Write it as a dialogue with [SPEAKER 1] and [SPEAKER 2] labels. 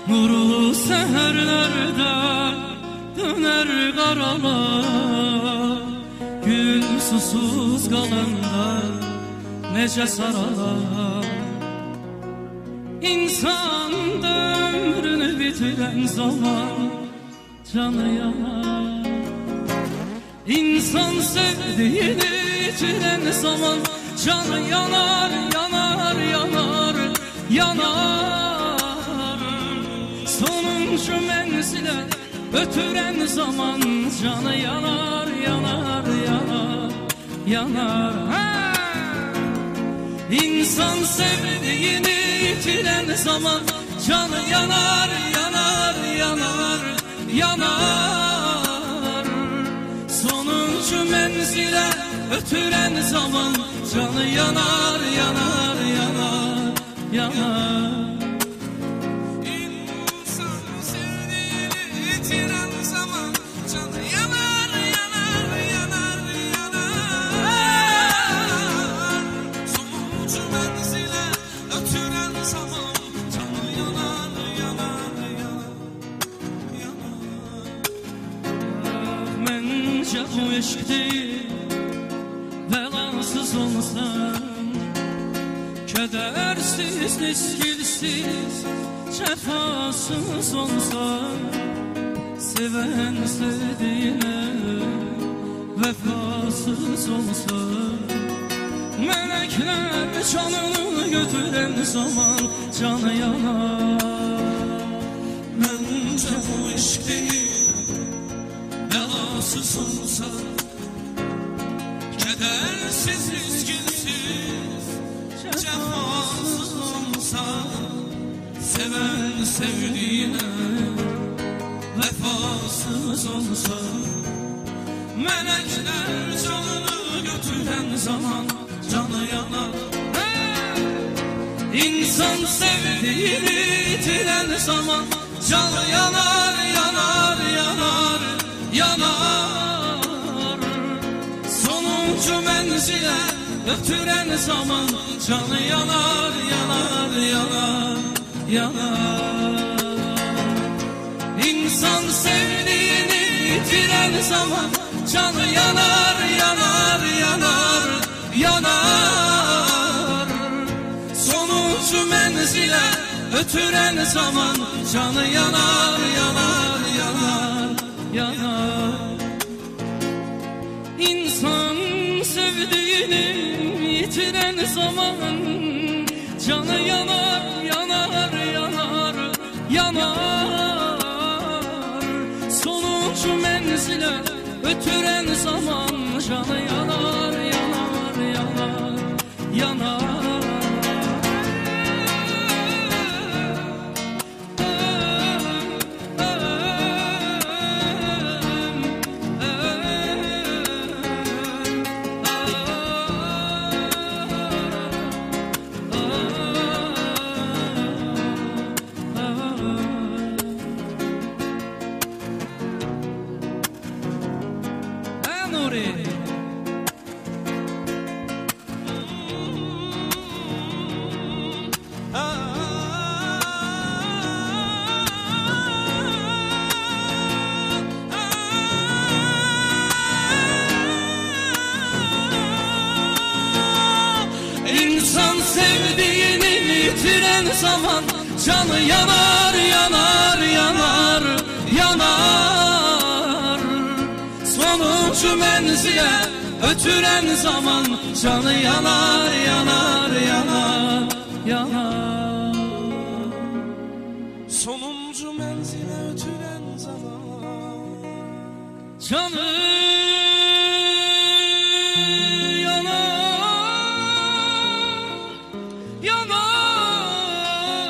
[SPEAKER 1] Nuru seherlerde döner karalar, gül susuz kalanda nece saralar. İnsan ömrünü bitiren zaman canı yanar. İnsan sevdiğini bitiren zaman canı yanar, yanar, yanar, yanar. Sonuncu menzile ötüren zaman canı yanar, yanar, yanar, yanar. İnsan sevdiğini yitiren zaman canı yanar, yanar, yanar, yanar. Sonuncu menzile ötüren zaman canı yanar, yanar, yanar, yanar.
[SPEAKER 2] İnsan sevdiğini yitiren zaman canı yanar, yanar, yanar, yanar. Sonuncu menzile ötüren zaman canı yanar, yanar, yanar, yanar.
[SPEAKER 1] Mence bu eşk değil, belasız olsan, kedersiz, neskilsiz, cefasız olsan, seven sevdiğine vefasız olsa, melekler canını götüren zaman canı yanar.
[SPEAKER 2] Bence bu eşk değil, belasız olsa, kedersiz, üzgünsüz, cefasız olsa, seven sevdiğine vefasız olsa, melekler canını götüren zaman canı yanar.
[SPEAKER 1] İnsan sevdiğini yitiren zaman canı yanar, yanar, yanar, yanar. Sonuncu menzile ötüren zaman canı yanar, yanar, yanar, yanar. İnsan sevdiğini yitiren zaman canı yanar, yanar, yanar, yanar. Sonuncu menzile ötüren zaman canı yanar, yanar, yanar, yanar. İnsan sevdiğini yitiren zaman canı yanar, yanar, yanar, yanar. Sonuncu menzile ötüren zaman canı yanar, yanar, yanar, yanar. İnsan sevdiğini yitiren zaman canı yanar, yanar, yanar, yanar. Sonuncu menzile ötüren zaman canı yanar, yanar, yanar, yanar.
[SPEAKER 2] Sonuncu menzile ötüren zaman
[SPEAKER 1] Canı